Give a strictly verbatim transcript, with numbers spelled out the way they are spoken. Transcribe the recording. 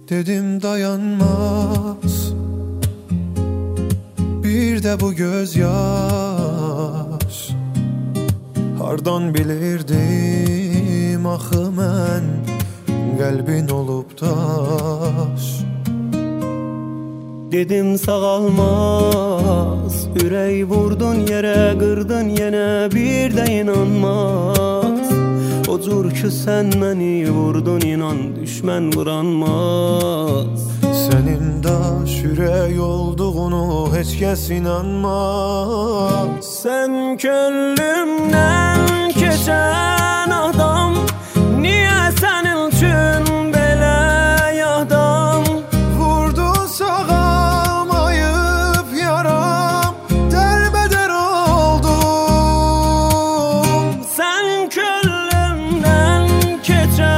Dedim dayanmaz bir de bu gözyaş. Hardan bilirdim axı mən qəlbin olub daş. Dedim sağalmaz, ürək vurdun yerə, qırdın yenə, bir də inanmaz. O cür ki sən məni vurdun, inan düşmən vuranmaz. Sənin daş ürək olduğunu heç kəs inanmaz. Sən könlümdən keçən adam, niyə sənin üçün belə yadam? Vurdu sağalmayıb yaram, dərbədər oldum. Sən könlümdən keçən